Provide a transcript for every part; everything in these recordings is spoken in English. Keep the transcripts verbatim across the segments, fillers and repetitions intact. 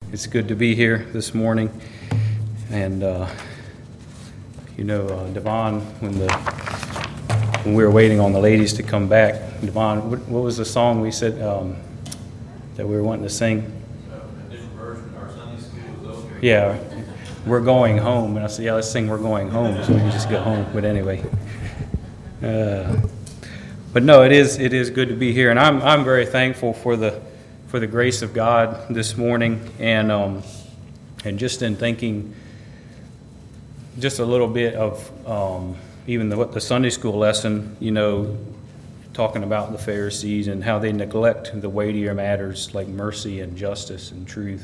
It's good to be here this morning. And, uh, you know, uh, Devon, when the when we were waiting on the ladies to come back, Devon, what, what was the song we said um, that we were wanting to sing? A different version. Our Sunday school was over. Yeah, We're Going Home. And I said, yeah, let's sing We're Going Home so we can just go home. But anyway. Uh, but no, it is it is good to be here. And I'm I'm very thankful for the for the grace of God this morning, and um, and just in thinking just a little bit of um, even the, what the Sunday school lesson, you know, talking about the Pharisees and how they neglect the weightier matters like mercy and justice and truth.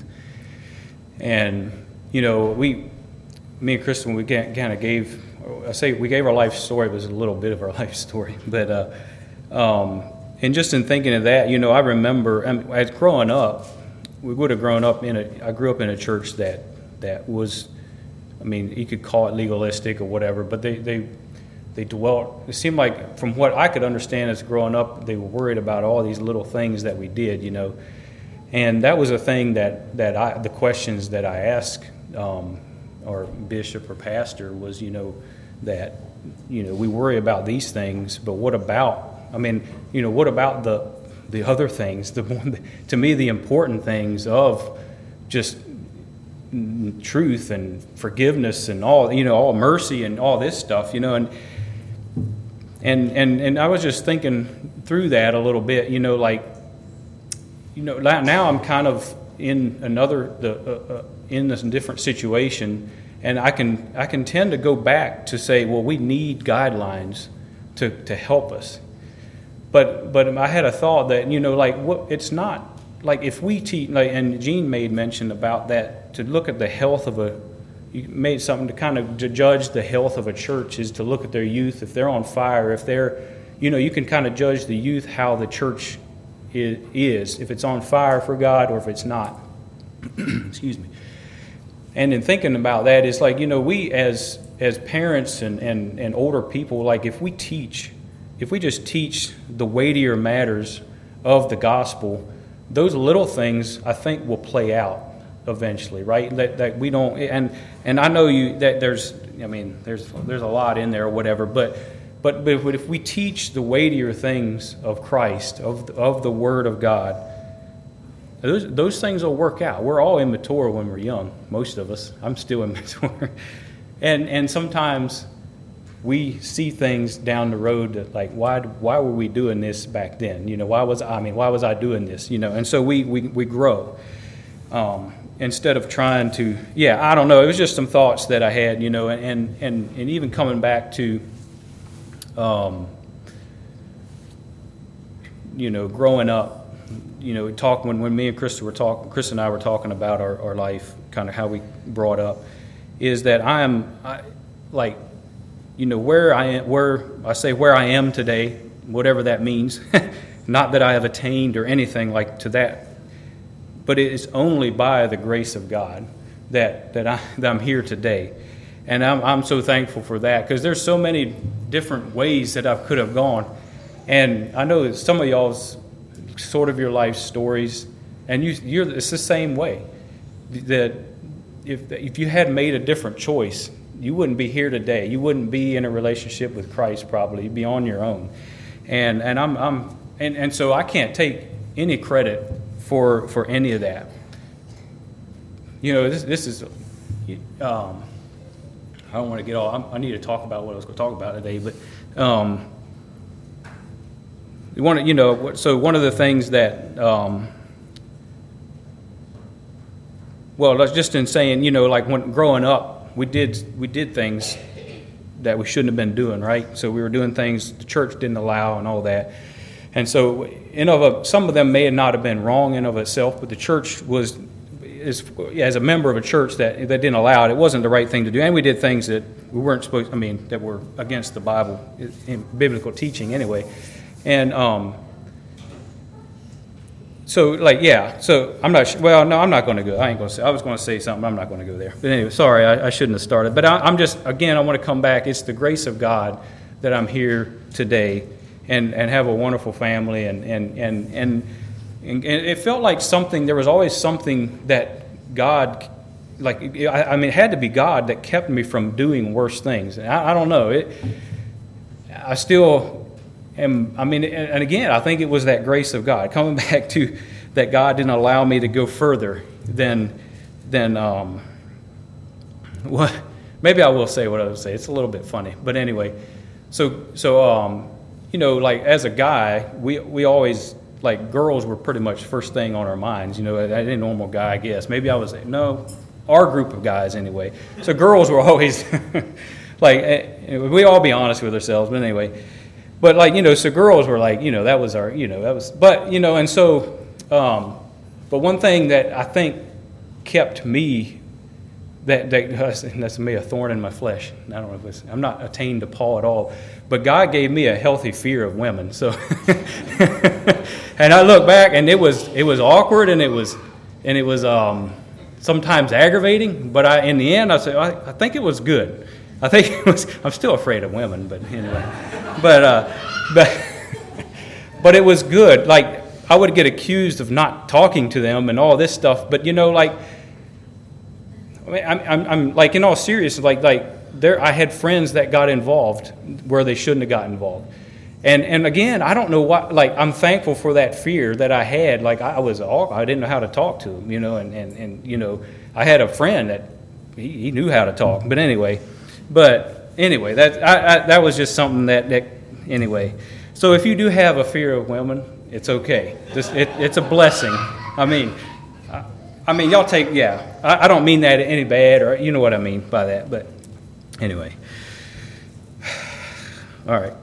And, you know, we, me and Kristen, we kind of gave, I say we gave our life story, it was a little bit of our life story, but uh, um, and just in thinking of that, you know, I remember, I mean, as growing up, we would have grown up in a, I grew up in a church that, that was, I mean, you could call it legalistic or whatever, but they, they, they dwelt, it seemed like from what I could understand as growing up, they were worried about all these little things that we did, you know. And that was a thing that, that I, the questions that I asked um, our bishop or pastor was, you know, that, you know, we worry about these things, but what about, I mean, you know, what about the the other things? The one, to me, the important things of just truth and forgiveness and all, you know, all mercy and all this stuff, you know, and and and and I was just thinking through that a little bit, you know, like, you know, now I'm kind of in another the uh, uh, in this different situation, and I can I can tend to go back to say, well, we need guidelines to to help us. But but I had a thought that, you know, like, what, it's not, like if we teach, like, and Gene made mention about that, to look at the health of a, you made something to kind of to judge the health of a church is to look at their youth, if they're on fire, if they're, you know, you can kind of judge the youth how the church is, is if it's on fire for God or if it's not. Excuse me. And in thinking about that, it's like, you know, we as as parents and, and, and older people, like if we teach, if we just teach the weightier matters of the gospel, those little things I think will play out eventually, right? That that we don't, and and I know you that there's, I mean, there's there's a lot in there or whatever, but but but if, if we teach the weightier things of Christ, of of the Word of God, those those things will work out. We're all immature when we're young, most of us. I'm still immature, and and sometimes we see things down the road that, like, why why were we doing this back then? You know, why was I mean why was I doing this? You know, and so we we we grow um, instead of trying to. Yeah, I don't know. It was just some thoughts that I had, you know, and and and even coming back to, um, you know, growing up. You know, talk when when me and Krista were talking, Chris and I were talking about our, our life, kind of how we brought up, is that I am I, like. You know, where I am, where I say where I am today, whatever that means, not that I have attained or anything like to that, but it is only by the grace of God that that, I, that I'm here today. And I'm, I'm so thankful for that, because there's so many different ways that I could have gone. And I know that some of y'all's sort of your life stories, and you, you're it's the same way. That if if you had made a different choice, you wouldn't be here today. You wouldn't be in a relationship with Christ probably. You'd be on your own. And and I'm I'm and, and so I can't take any credit for for any of that. You know, this this is um, I don't want to get all I'm, I need to talk about what I was going to talk about today, but um, one you know so one of the things that um, well, just in saying, you know, like when growing up, we did we did things that we shouldn't have been doing, right? So we were doing things the church didn't allow and all that. And so in of a, some of them may not have been wrong in of itself, but the church was, is, as a member of a church that, that didn't allow it, it wasn't the right thing to do. And we did things that we weren't supposed, I mean, that were against the Bible, in biblical teaching anyway. And um, So, like, yeah, so I'm not, well, no, I'm not going to go, I ain't going to say, I was going to say something, I'm not going to go there. But anyway, sorry, I, I shouldn't have started. But I, I'm just, again, I want to come back. It's the grace of God that I'm here today and, and have a wonderful family. And, and, and, and, and it felt like something, there was always something that God, like, I, I mean, it had to be God that kept me from doing worse things. And I, I don't know. It, I still am, I mean, and again, I think it was that grace of God. Coming back to that God didn't allow me to go further than, than um, what, maybe I will say what I would say. It's a little bit funny. But anyway, so, so um, you know, like, as a guy, we, we always, like, girls were pretty much first thing on our minds. You know, I didn't normal guy, I guess. Maybe I was, no, our group of guys anyway. So girls were always, like, we all be honest with ourselves, but anyway. But, like, you know, so girls were like, you know, that was our, you know, that was, but, you know, and so, um, but one thing that I think kept me, that, that that's me, a thorn in my flesh. I don't know if it's, I'm not attained to Paul at all, but God gave me a healthy fear of women. So, and I look back, and it was it was awkward, and it was and it was um, sometimes aggravating. But I, in the end, I said, I, I think it was good. I think it was. I'm still afraid of women, but anyway, but uh, but but it was good. Like, I would get accused of not talking to them and all this stuff, but you know, like, I mean, I'm, I'm, I'm like, in all seriousness, like like there, I had friends that got involved where they shouldn't have got involved. And and again, I don't know what, like, I'm thankful for that fear that I had. Like, I was, I didn't know how to talk to him, you know, and, and, and you know, I had a friend that he, he knew how to talk. But anyway, but anyway, that I, I, that was just something that, that, anyway. So if you do have a fear of women, it's okay. This, it, it's a blessing. I mean, I, I mean, y'all take, yeah, I, I don't mean that any bad, or you know what I mean by that, but anyway. All right.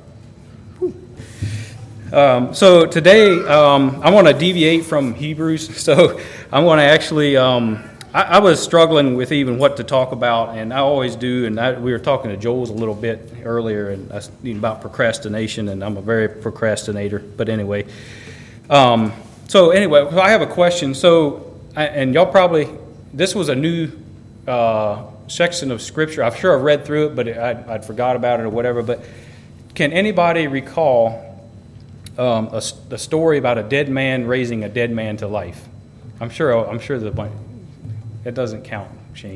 Um, so today, um, I want to deviate from Hebrews. So I want to actually, um, I, I was struggling with even what to talk about, and I always do. And I, we were talking to Joel's a little bit earlier, and I, about procrastination, and I'm a very procrastinator. But anyway, um, so anyway, I have a question. So, I, and y'all probably, this was a new uh, section of Scripture. I'm sure I've read through it, but I'd, I'd forgot about it or whatever. But can anybody recall Um, a, a story about a dead man raising a dead man to life? I'm sure. I'm sure the it doesn't count, Shane.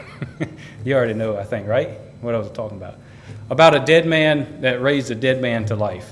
You already know, I think, right? What I was talking about about a dead man that raised a dead man to life.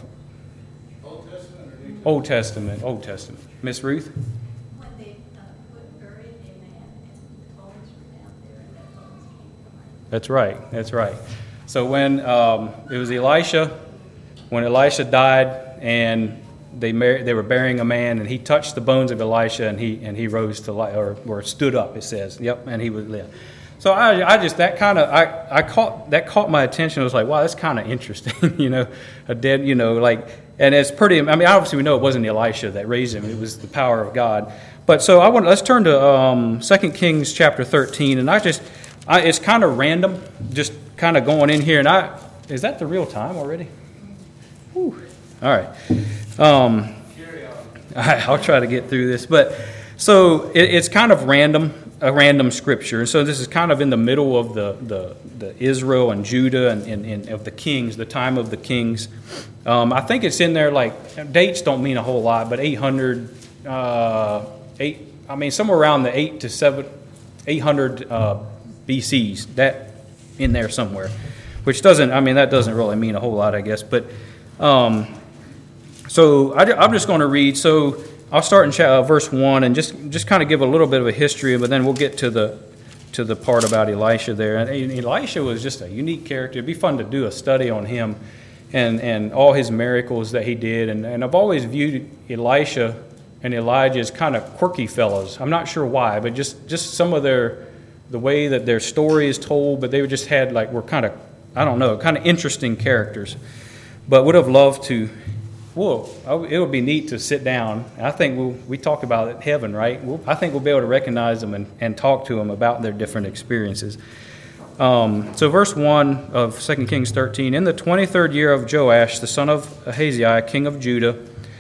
Old Testament or New Testament? Old Testament. Old Testament. Miss Ruth. When they uh, put buried a man and the bones were down there, and that bones came to life. That's right. That's right. So when um, it was Elisha, when Elisha died, and they mar- they were burying a man, and he touched the bones of Elisha, and he and he rose to life, or, or stood up. It says, "Yep," and he would live. So I I just that kind of I, I caught that caught my attention. I was like, wow, that's kind of interesting, you know, a dead, you know, like, and it's pretty. I mean, obviously we know it wasn't Elisha that raised him; it was the power of God. But so I want let's turn to um, Second Kings chapter thirteen, and I just I, it's kind of random, just kind of going in here, and I is that the real time already? Whew. All right. Um, I'll try to get through this. But so it, it's kind of random, a random scripture. And so this is kind of in the middle of the, the, the Israel and Judah and, and, and of the kings, the time of the kings. Um, I think it's in there, like, dates don't mean a whole lot, but eight hundred, uh, eight, I mean, somewhere around the eight to seven, eight hundred uh, B Cs, that in there somewhere, which doesn't, I mean, that doesn't really mean a whole lot, I guess. But, um, So I, I'm just going to read. So I'll start in uh, verse one and just, just kind of give a little bit of a history, but then we'll get to the to the part about Elisha there. And Elisha was just a unique character. It'd be fun to do a study on him and, and all his miracles that he did. And, and I've always viewed Elisha and Elijah as kind of quirky fellows. I'm not sure why, but just, just some of their the way that their story is told. But they just had like were kind of I don't know kind of interesting characters. But would have loved to. Well, it would be neat to sit down. I think we'll, we talk about it, heaven, right? We'll, I think we'll be able to recognize them and, and talk to them about their different experiences. Um, so verse one of Second Kings thirteen, in the twenty-third year of Joash, the son of Ahaziah, king of Judah,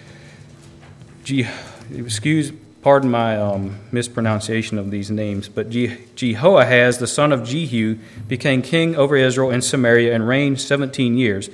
Je, excuse, pardon my um, mispronunciation of these names, but Je, Jehoahaz, the son of Jehu, became king over Israel and Samaria and reigned seventeen years.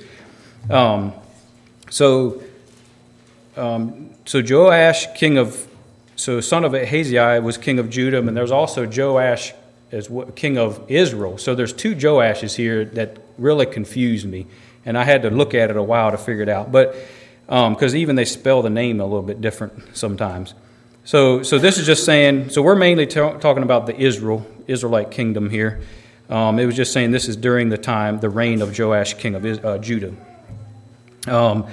Um, so... Um, so Joash, king of so son of Ahaziah was king of Judah, and there's also Joash as king of Israel. So there's two Joashes here that really confused me, and I had to look at it a while to figure it out. But because um, even they spell the name a little bit different sometimes. So so this is just saying, so we're mainly t- talking about the Israel, Israelite kingdom here. Um, it was just saying this is during the time, the reign of Joash, king of uh, Judah. Um,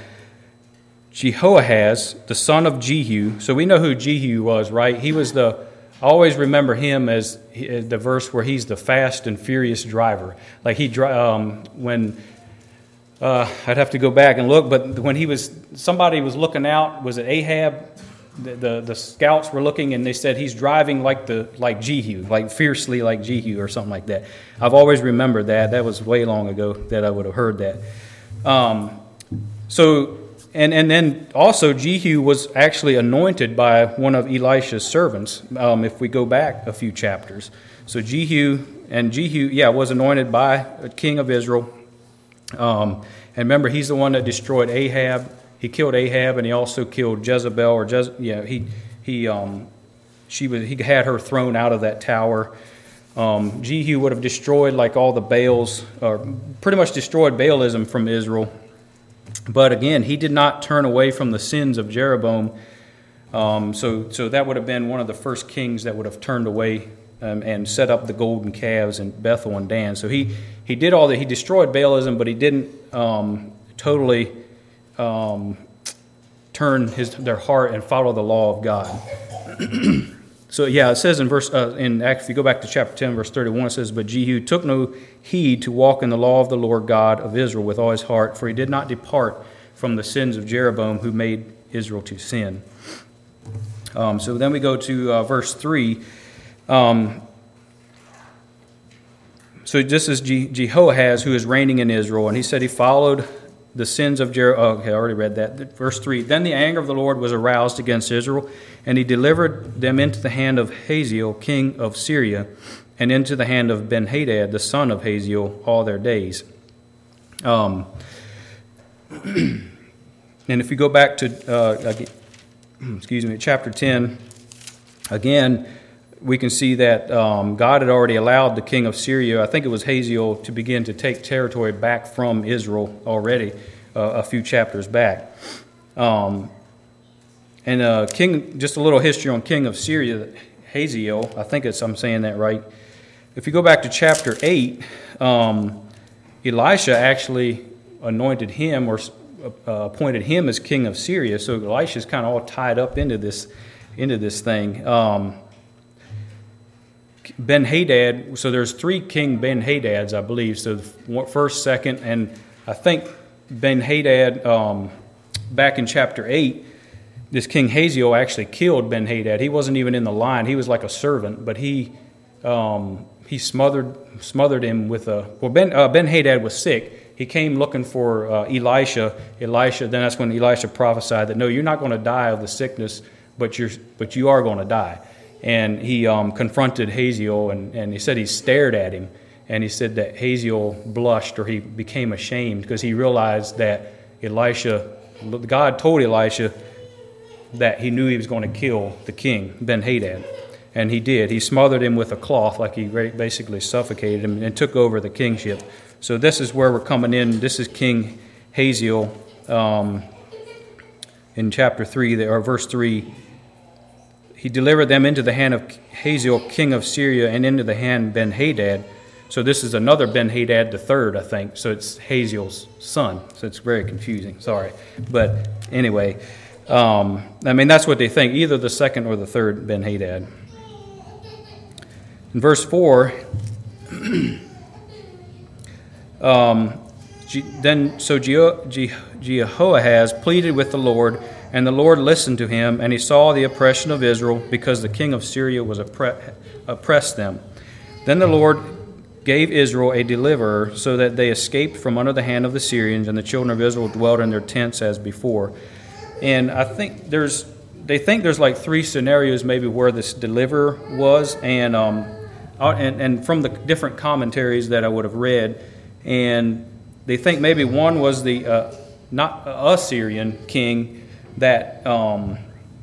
Jehoahaz, the son of Jehu. So we know who Jehu was, right? He was the, I always remember him as the verse where he's the fast and furious driver. Like he, um, when, uh, I'd have to go back and look, but when he was, somebody was looking out, was it Ahab? The, the the scouts were looking, and they said he's driving like the like Jehu, like fiercely like Jehu or something like that. I've always remembered that. That was way long ago that I would have heard that. Um, so, and and then also Jehu was actually anointed by one of Elisha's servants. Um, if we go back a few chapters, so Jehu and Jehu, yeah, was anointed by a king of Israel. Um, and remember, he's the one that destroyed Ahab. He killed Ahab, and he also killed Jezebel, or Jez, yeah, he he um, she was he had her thrown out of that tower. Um, Jehu would have destroyed like all the Baals, or pretty much destroyed Baalism from Israel. But again, he did not turn away from the sins of Jeroboam. Um, so so that would have been one of the first kings that would have turned away um, and set up the golden calves in Bethel and Dan. So he he did all that. He destroyed Baalism, but he didn't um, totally. Um, turn his their heart and follow the law of God. So yeah, it says in verse uh, in Acts, if you go back to chapter ten, verse thirty-one, it says, "But Jehu took no heed to walk in the law of the Lord God of Israel with all his heart, for he did not depart from the sins of Jeroboam, who made Israel to sin." Um, so then we go to uh, verse three. Um, so this is Je- Jehoahaz, who is reigning in Israel, and he said he followed the sins of Jeroboam. Oh, okay, I already read that. Verse three. Then the anger of the Lord was aroused against Israel, and he delivered them into the hand of Hazael, king of Syria, and into the hand of Ben-Hadad, the son of Hazael, all their days. Um, and if you go back to, uh, excuse me, chapter ten, again, we can see that um, God had already allowed the king of Syria, I think it was Hazael, to begin to take territory back from Israel already uh, a few chapters back. Um, and uh, king, just a little history on king of Syria, Hazael, I think it's, I'm saying that right. If you go back to chapter eight, um, Elisha actually anointed him or uh, appointed him as king of Syria. So Elisha's kind of all tied up into this, into this thing. Um, Ben-Hadad, so there's three King Ben-Hadads, I believe. So first, second, and I think Ben-Hadad, um, back in chapter eight, this King Hazael actually killed Ben-Hadad. He wasn't even in the line. He was like a servant, but he um, he smothered smothered him with a... Well, Ben, uh, Ben-Hadad was sick. He came looking for uh, Elisha. Elisha, then that's when Elisha prophesied that, no, you're not going to die of the sickness, but you're but you are going to die. And he um, confronted Hazael, and, and he said he stared at him. And he said that Hazael blushed, or he became ashamed, because he realized that Elisha, God told Elisha that he knew he was going to kill the king, Ben-Hadad. And he did. He smothered him with a cloth, like he basically suffocated him, and took over the kingship. So this is where we're coming in. This is King Hazael um, in chapter three, or verse three. He delivered them into the hand of Hazael, king of Syria, and into the hand of Ben-Hadad. So this is another Ben-Hadad the third, I think. So it's Hazael's son. So it's very confusing. Sorry. But anyway, um, I mean, that's what they think. Either the second or the third Ben-Hadad. In verse four, um, then so Jehoahaz pleaded with the Lord, and the Lord listened to him, and he saw the oppression of Israel, because the king of Syria was oppre- oppressed them. Then the Lord gave Israel a deliverer, so that they escaped from under the hand of the Syrians, and the children of Israel dwelt in their tents as before. And I think there's, they think there's like three scenarios maybe where this deliverer was, and um, and, and from the different commentaries that I would have read, and they think maybe one was the uh, not Assyrian king that um,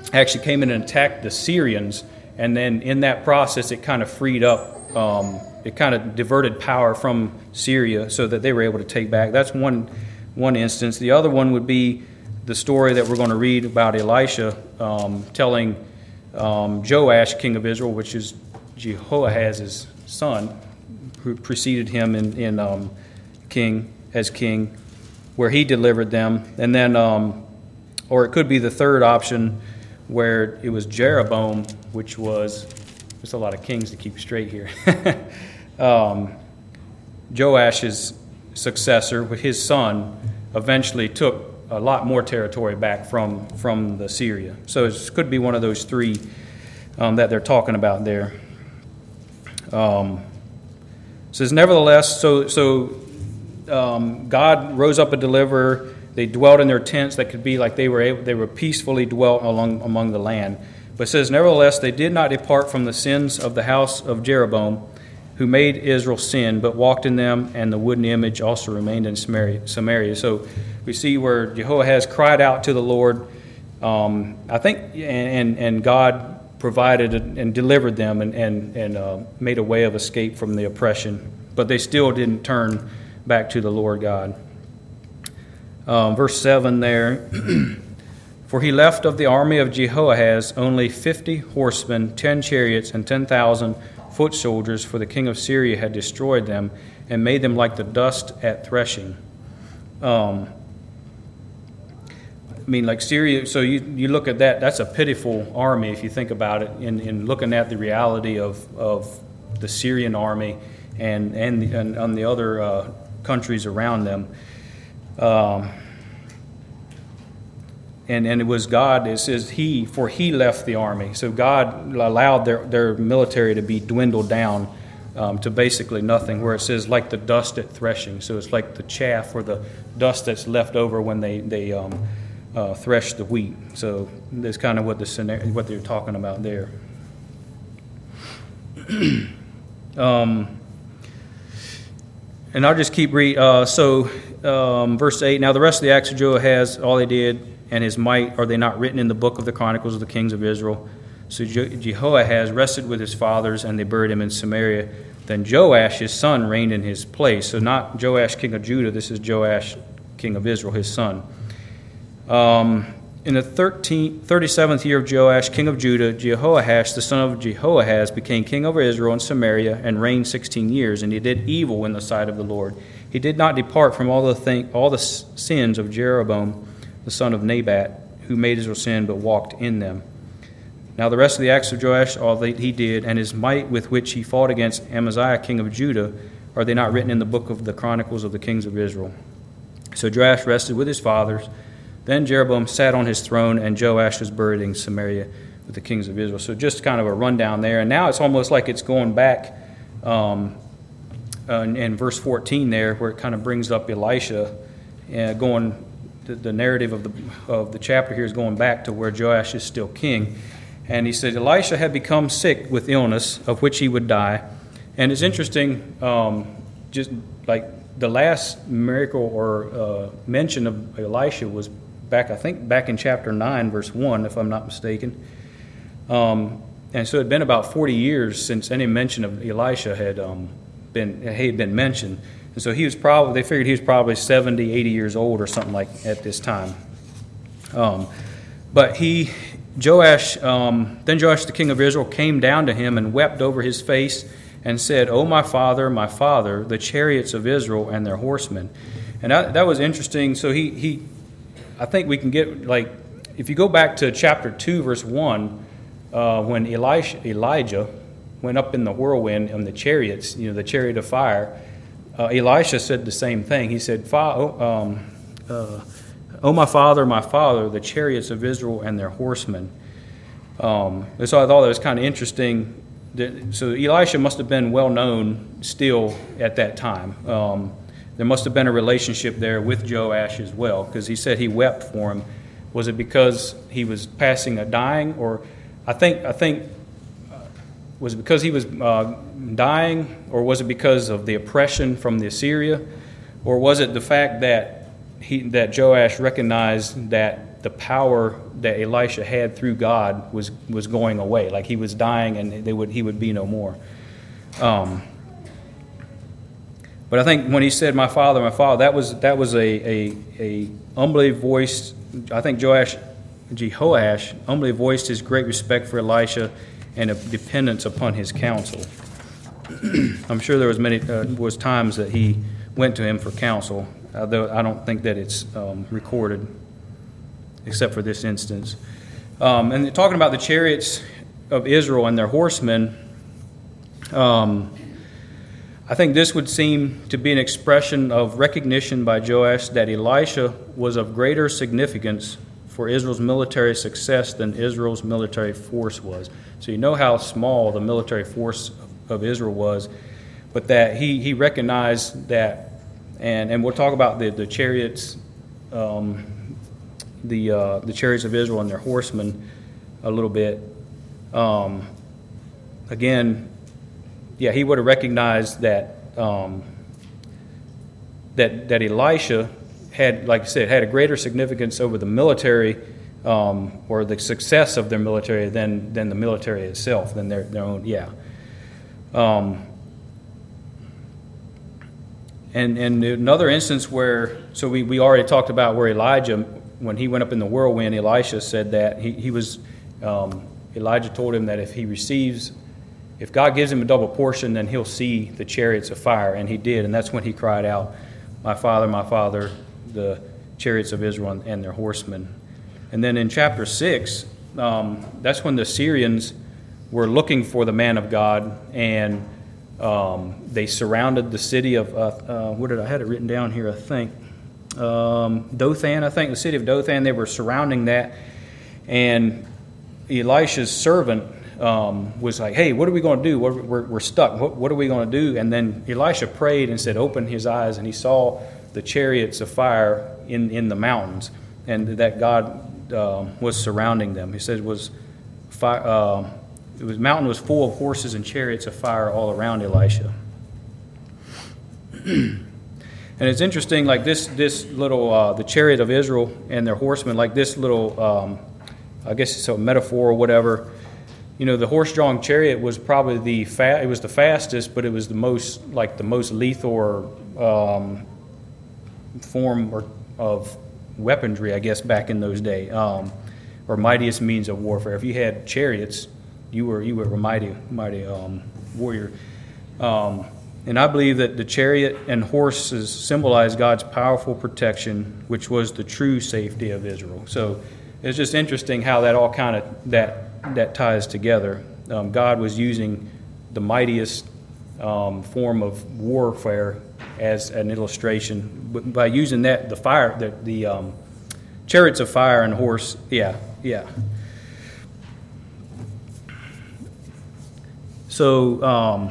actually came in and attacked the Syrians, and then in that process it kind of freed up, um, it kind of diverted power from Syria so that they were able to take back. That's one one instance. The other one would be the story that we're going to read about Elisha um, telling um, Joash, king of Israel, which is Jehoahaz's son, who preceded him in, in um, king as king, where he delivered them. And then, um, or it could be the third option, where it was Jeroboam, which was, there's a lot of kings to keep straight here, um, Joash's successor, with his son, eventually took a lot more territory back from, from the Syria. So it could be one of those three um, that they're talking about there. Um, it says, nevertheless, so so um, God rose up a deliverer. They dwelt in their tents that could be like they were able, they were peacefully dwelt along among the land. But it says, nevertheless, they did not depart from the sins of the house of Jeroboam, who made Israel sin, but walked in them, and the wooden image also remained in Samaria. Samaria. So we see where Jehoahaz cried out to the Lord, um, I think, and, and God provided and delivered them and, and, and uh, made a way of escape from the oppression. But they still didn't turn back to the Lord God. Um, verse seven there, for he left of the army of Jehoahaz only fifty horsemen, ten chariots, and ten thousand foot soldiers, for the king of Syria had destroyed them and made them like the dust at threshing. Um, I mean, like Syria, so you, you look at that, that's a pitiful army if you think about it, in, in looking at the reality of, of the Syrian army and, and, the, and on the other uh, countries around them. Um, and and it was God, it says he, for he left the army. So God allowed their, their military to be dwindled down um, to basically nothing, where it says like the dust at threshing. So it's like the chaff or the dust that's left over when they, they um, uh, thresh the wheat. So that's kind of what, the scenario, what they're talking about there. um, and I'll just keep reading. Uh, so um, verse eight, now the rest of the acts of Jehoahaz, all they did, and his might, are they not written in the book of the Chronicles of the Kings of Israel? So Je- Jehoahaz rested with his fathers, and they buried him in Samaria. Then Joash, his son, reigned in his place. So not Joash, king of Judah, this is Joash, king of Israel, his son. Um, in the thirteenth, thirty-seventh year of Joash, king of Judah, Jehoash, the son of Jehoahaz, became king over Israel and Samaria, and reigned sixteen years, and he did evil in the sight of the Lord. He did not depart from all the thing, all the sins of Jeroboam, the son of Nebat, who made Israel sin, but walked in them. Now the rest of the acts of Joash, all that he did, and his might with which he fought against Amaziah, king of Judah, are they not written in the book of the Chronicles of the Kings of Israel? So Joash rested with his fathers. Then Jeroboam sat on his throne, and Joash was buried in Samaria with the kings of Israel. So just kind of a rundown there. And now it's almost like it's going back um, uh, in, in verse fourteen there, where it kind of brings up Elisha, uh, going, the, the narrative of the, of the chapter here is going back to where Joash is still king. And he said, Elisha had become sick with illness, of which he would die. And it's interesting, um, just like the last miracle or uh, mention of Elisha was back, I think, back in chapter nine, verse one, if I'm not mistaken. Um, and so it had been about forty years since any mention of Elisha had um, been had been mentioned. And so he was probably, they figured he was probably seventy, eighty years old or something like at this time. Um, but he, Joash, um, then Joash the king of Israel came down to him and wept over his face and said, O my father, my father, the chariots of Israel and their horsemen. And that, that was interesting. So he, he, I think we can get, like, if you go back to chapter two, verse one, uh, when Elisha, Elijah went up in the whirlwind on the chariots, you know, the chariot of fire, uh, Elisha said the same thing. He said, um, uh, O my father, my father, the chariots of Israel and their horsemen. Um, and so I thought that was kind of interesting. That, so Elisha must have been well known still at that time. Um, there must have been a relationship there with Joash as well, because he said he wept for him. Was it because he was passing a dying, or I think I think uh, was it because he was uh, dying, or was it because of the oppression from the Assyria, or was it the fact that he that Joash recognized that the power that Elisha had through God was was going away. Like he was dying, and they would he would be no more. Um, but I think when he said, "My father, my father," that was that was a a, a humbly voiced. I think Joash, Jehoash humbly voiced his great respect for Elisha and a dependence upon his counsel. I'm sure there was many uh, was times that he went to him for counsel, although I don't think that it's um, recorded, except for this instance. Um, and talking about the chariots of Israel and their horsemen, um, I think this would seem to be an expression of recognition by Joash that Elisha was of greater significance for Israel's military success than Israel's military force was. So you know how small the military force of Israel was, but that he, he recognized that, and, and we'll talk about the, the chariots, um, the uh, the chariots of Israel and their horsemen a little bit. Um, again, yeah, he would have recognized that um, that that Elisha had, like I said, had a greater significance over the military um, or the success of their military than than the military itself, than their their own. Yeah. Um, and and another instance where, so we, we already talked about where Elijah, when he went up in the whirlwind, Elisha said that he, he was, um, Elijah told him that if he receives, if God gives him a double portion, then he'll see the chariots of fire, and he did, and that's when he cried out, "My father, my father, the chariots of Israel and their horsemen." And then in chapter six, um, that's when the Syrians were looking for the man of God, and um, they surrounded the city of, uh, uh, what did I, I had it written down here, I think, um, Dothan, I think, the city of Dothan. They were surrounding that, and Elisha's servant um, was like, "Hey, what are we going to do? We're, we're, we're stuck. What, what are we going to do?" And then Elisha prayed and said, "Open his eyes," and he saw the chariots of fire in, in the mountains, and that God uh, was surrounding them. He said it was fire, uh, it was mountain was full of horses and chariots of fire all around Elisha. And it's interesting, like this this little uh, the chariot of Israel and their horsemen, like this little um, I guess it's a metaphor or whatever. You know, the horse-drawn chariot was probably the fa- it was the fastest, but it was the most like the most lethal or um, form or of weaponry, I guess, back in those days, um, or mightiest means of warfare. If you had chariots, you were you were a mighty mighty um, warrior. Um, and I believe that the chariot and horses symbolize God's powerful protection, which was the true safety of Israel. So it's just interesting how that all kind of that that ties together. Um, God was using the mightiest um, form of warfare as an illustration, but by using that, the fire, the, the um, chariots of fire and horse, yeah, yeah. So, um,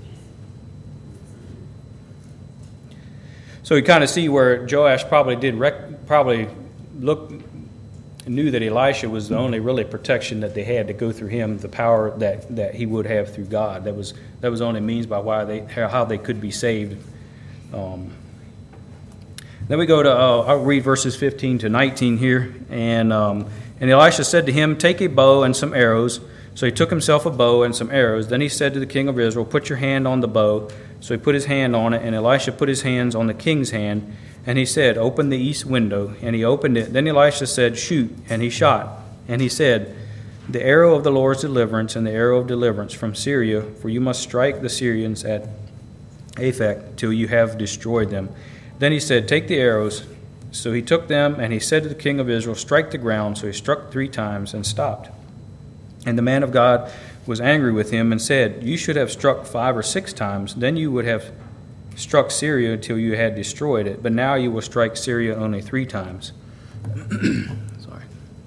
so you kind of see where Joash probably did rec- probably look knew that Elisha was the only really protection that they had to go through him, the power that, that he would have through God. That was that was the only means by why they how they could be saved. Um, then we go to, uh, I'll read verses fifteen to nineteen here. And um, and Elisha said to him, "Take a bow and some arrows." So he took himself a bow and some arrows. Then he said to the king of Israel, "Put your hand on the bow." So he put his hand on it, and Elisha put his hands on the king's hand. And he said, "Open the east window." And he opened it. Then Elisha said, "Shoot." And he shot. And he said, "The arrow of the Lord's deliverance and the arrow of deliverance from Syria, for you must strike the Syrians at Aphek till you have destroyed them." Then he said, "Take the arrows." So he took them, and he said to the king of Israel, "Strike the ground." So he struck three times and stopped. And the man of God was angry with him and said, "You should have struck five or six times. Then you would have struck Syria until you had destroyed it. But now you will strike Syria only three times." Sorry.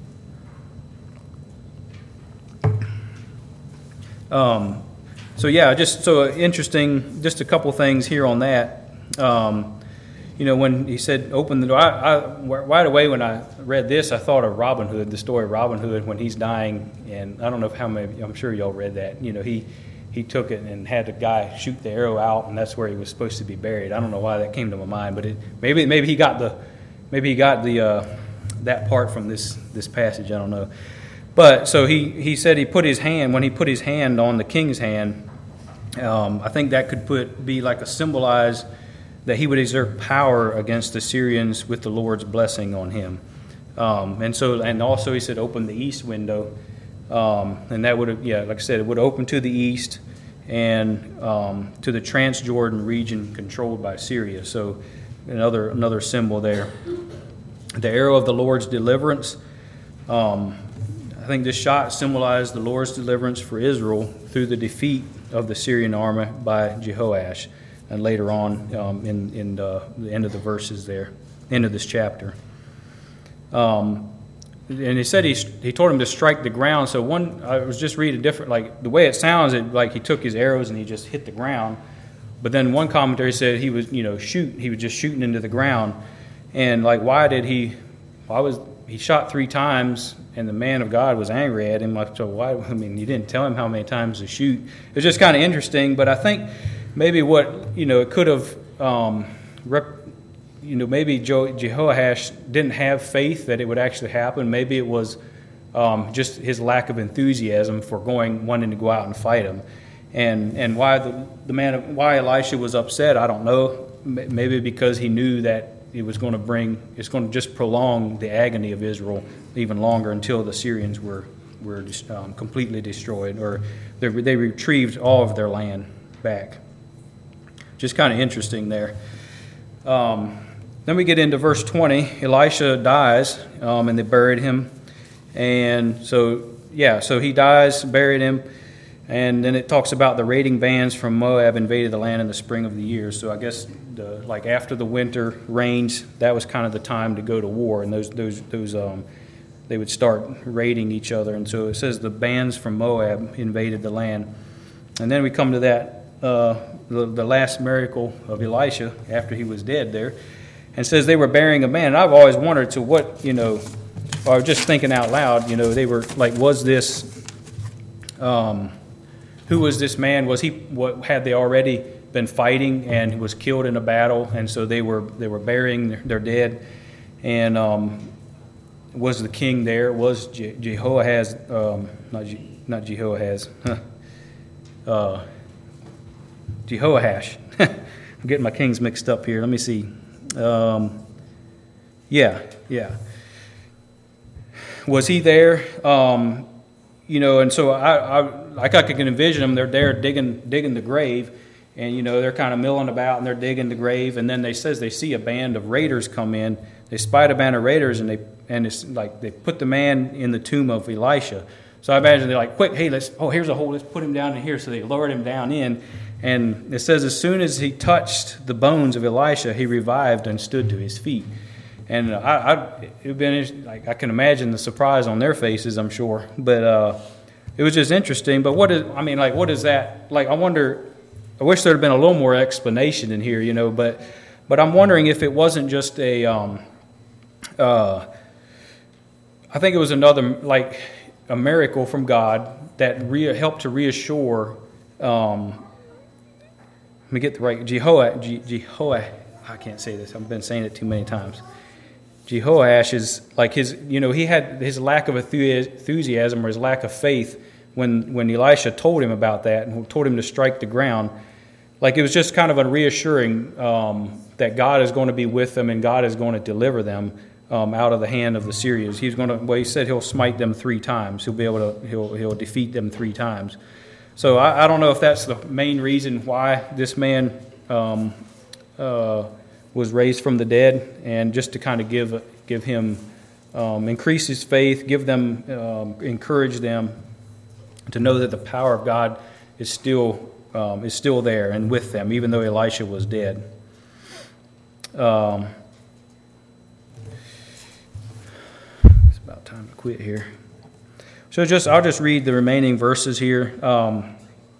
Um, so yeah, just so interesting. Just a couple things here on that. Um, you know, when he said open the door, I, I, right away when I read this, I thought of Robin Hood, the story of Robin Hood when he's dying. And I don't know if how many, I'm sure y'all read that. You know, he he took it and had a guy shoot the arrow out, and that's where he was supposed to be buried. I don't know why that came to my mind, but it maybe maybe he got the maybe he got the uh, that part from this this passage. I don't know, but so he he said he put his hand when he put his hand on the king's hand. Um, I think that could put be like a symbolize that he would exert power against the Syrians with the Lord's blessing on him. Um, and so, and also he said, open the east window, um, and that would have, yeah, like I said, it would open to the east and um, to the Transjordan region controlled by Syria. So, another another symbol there. The arrow of the Lord's deliverance. Um, I think this shot symbolized the Lord's deliverance for Israel through the defeat of the Syrian army by Jehoash, and later on um, in in the, the end of the verses there, end of this chapter. Um, and he said he he told him to strike the ground. So one, I was just reading different, like the way it sounds, it like he took his arrows and he just hit the ground. But then one commentary said he was, you know, shoot, he was just shooting into the ground. And like, why did he? Why was he shot three times? And the man of God was angry at him. So why? I mean, you didn't tell him how many times to shoot. It was just kind of interesting. But I think maybe what you know, it could have. Um, rep, You know, maybe Jehoash didn't have faith that it would actually happen. Maybe it was um, just his lack of enthusiasm for going, wanting to go out and fight him, and and why the the man, why Elisha was upset, I don't know. Maybe because he knew that it was going to bring, it's going to just prolong the agony of Israel even longer until the Syrians were were um, completely destroyed, or they they retrieved all of their land back. Just kind of interesting there. Um, Then we get into verse twenty. Elisha dies, um, and they buried him. And so, yeah, so he dies, buried him. And then it talks about the raiding bands from Moab invaded the land in the spring of the year. So I guess, the, like after the winter rains, that was kind of the time to go to war. And those, those, those, um, they would start raiding each other. And so it says the bands from Moab invaded the land. And then we come to that, uh, the, the last miracle of Elisha after he was dead there. And says they were burying a man. And I've always wondered to what, you know, or just thinking out loud, you know, they were like, was this, um, who was this man? Was he, what, had they already been fighting and was killed in a battle? And so they were, they were burying their, their dead. And um, was the king there? Was Je- Jehoahaz, um, not, Je- not Jehoahaz, uh, Jehoash. I'm getting my kings mixed up here. Let me see. Um, yeah, yeah. Was he there? Um, you know, and so I, I, like I could envision them. They're there digging, digging the grave, and you know they're kind of milling about and they're digging the grave. And then they says they see a band of raiders come in. They spied a band of raiders, and they and it's like they put the man in the tomb of Elisha. So I imagine they're like, quick, hey, let's. Oh, here's a hole. Let's put him down in here. So they lowered him down in. And it says, as soon as he touched the bones of Elisha, he revived and stood to his feet. And I, I it been like I can imagine the surprise on their faces, I'm sure. But uh, it was just interesting. But what is, I mean, like, what is that? Like, I wonder. I wish there had been a little more explanation in here, you know. But, but I'm wondering if it wasn't just a. Um, uh, I think it was another like a miracle from God that re- helped to reassure. Um, Let me get the right, Jehoah, Je, Jehoah, I can't say this, I've been saying it too many times. Jehoash is like his, you know, he had his lack of enthusiasm or his lack of faith when, when Elisha told him about that and told him to strike the ground. Like it was just kind of a reassuring um, that God is going to be with them and God is going to deliver them um, out of the hand of the Syrians. He's going to, well, he said he'll smite them three times. He'll be able to, he'll, he'll defeat them three times. So I, I don't know if that's the main reason why this man um, uh, was raised from the dead, and just to kind of give give him um, increase his faith, give them um, encourage them to know that the power of God is still um, is still there and with them, even though Elisha was dead. Um, it's about time to quit here. So just I'll just read the remaining verses here. Um,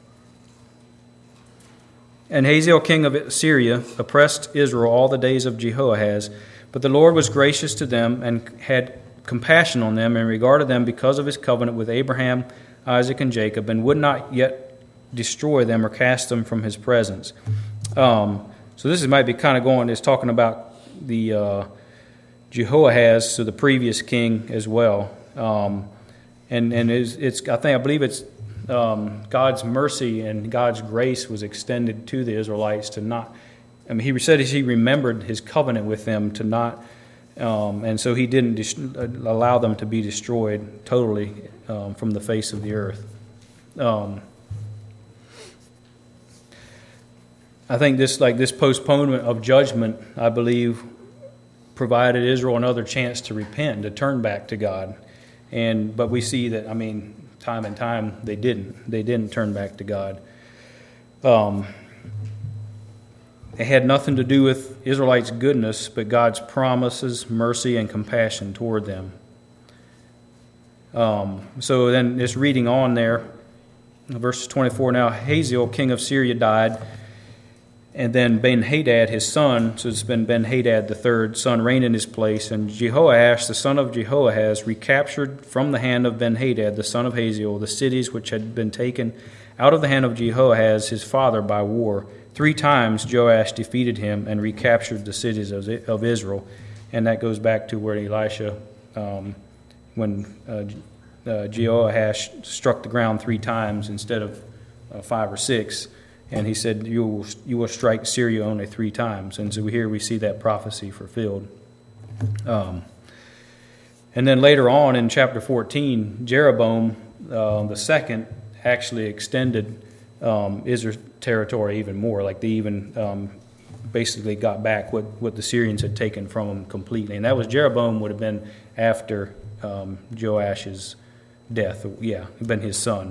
and Hazael, king of Syria, oppressed Israel all the days of Jehoahaz, but the Lord was gracious to them and had compassion on them and regarded them because of his covenant with Abraham, Isaac, and Jacob, and would not yet destroy them or cast them from his presence. Um, so this is, might be kind of going, is talking about the uh, Jehoahaz, so the previous king as well. Um, and and it's, it's I think I believe it's um, God's mercy and God's grace was extended to the Israelites to not. I mean, he said he remembered his covenant with them to not, um, and so he didn't dis- allow them to be destroyed totally um, from the face of the earth. Um, I think this, like this postponement of judgment, I believe, provided Israel another chance to repent, to turn back to God. And but we see that, I mean, time and time they didn't. They didn't turn back to God. Um, it had nothing to do with Israelites' goodness, but God's promises, mercy, and compassion toward them. Um, so then, just reading on there, verse twenty-four. Now Hazael, king of Syria, died. And then Ben-Hadad, his son, so it's been Ben-Hadad the third son, reigned in his place. And Jehoash, the son of Jehoahaz, recaptured from the hand of Ben-Hadad, the son of Hazael, the cities which had been taken out of the hand of Jehoahaz, his father, by war. Three times Joash defeated him and recaptured the cities of of Israel. And that goes back to where Elisha, um, when uh, uh, Jehoash struck the ground three times instead of uh, five or six. And he said, you will, you will strike Syria only three times. And so here we see that prophecy fulfilled. Um, and then later on in chapter fourteen, Jeroboam uh, the second actually extended um, Israel's territory even more. Like they even um, basically got back what, what the Syrians had taken from them completely. And that was Jeroboam would have been after um, Joash's death. Yeah, been his son.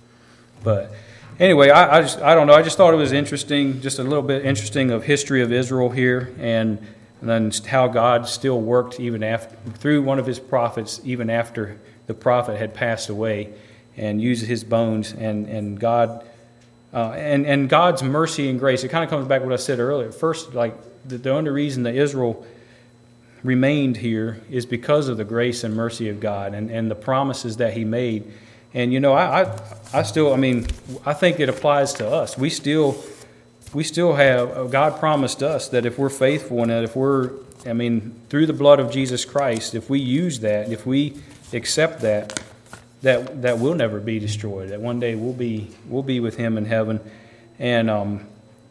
But anyway, I, I just I don't know. I just thought it was interesting, just a little bit interesting of history of Israel here, and, and then how God still worked even after through one of His prophets, even after the prophet had passed away, and used his bones, and and God uh, and and God's mercy and grace. It kind of comes back to what I said earlier. First, like the, the only reason that Israel remained here is because of the grace and mercy of God, and and the promises that He made. And, you know, I, I I still, I mean, I think it applies to us. We still, we still have, God promised us that if we're faithful and that if we're, I mean, through the blood of Jesus Christ, if we use that, if we accept that, that that we'll never be destroyed. That one day we'll be, we'll be with Him in heaven. And, um,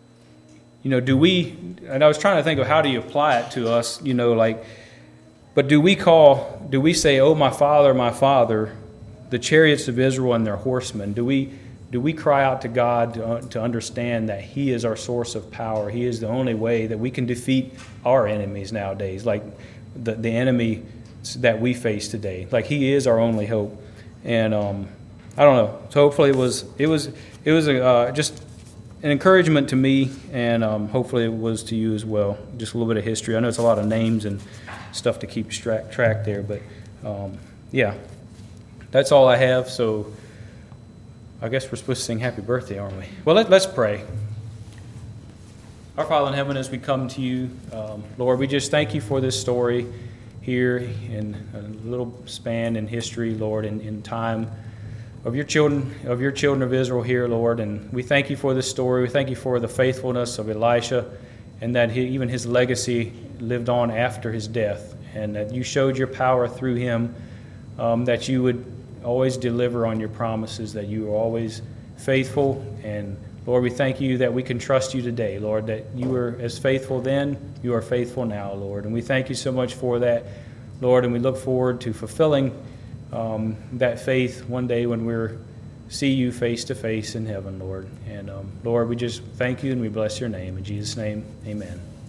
you know, do we, and I was trying to think of how do you apply it to us, you know, like, but do we call, do we say, oh, my Father, my Father, the chariots of Israel and their horsemen? Do we do we cry out to God to, uh, to understand that He is our source of power? He is the only way that we can defeat our enemies nowadays, like the, the enemy that we face today. Like He is our only hope. And um, I don't know. So hopefully it was it was it was a, uh, just an encouragement to me, and um, hopefully it was to you as well. Just a little bit of history. I know it's a lot of names and stuff to keep track track there, but um, yeah. That's all I have, so I guess we're supposed to sing happy birthday, aren't we? Well, let, let's pray. Our Father in heaven, as we come to you, um, Lord, we just thank you for this story here in a little span in history, Lord, in, in time of your children, of your children of Israel here, Lord. And we thank you for this story. We thank you for the faithfulness of Elisha, and that he, even his legacy lived on after his death, and that you showed your power through him, um, that you would always deliver on your promises, that you are always faithful. And Lord, we thank you that we can trust you today, Lord, that you were as faithful then, you are faithful now, Lord. And we thank you so much for that, Lord, and we look forward to fulfilling um, that faith one day when we're see you face to face in heaven, Lord. And um, Lord, we just thank you and we bless your name. In Jesus' name, amen.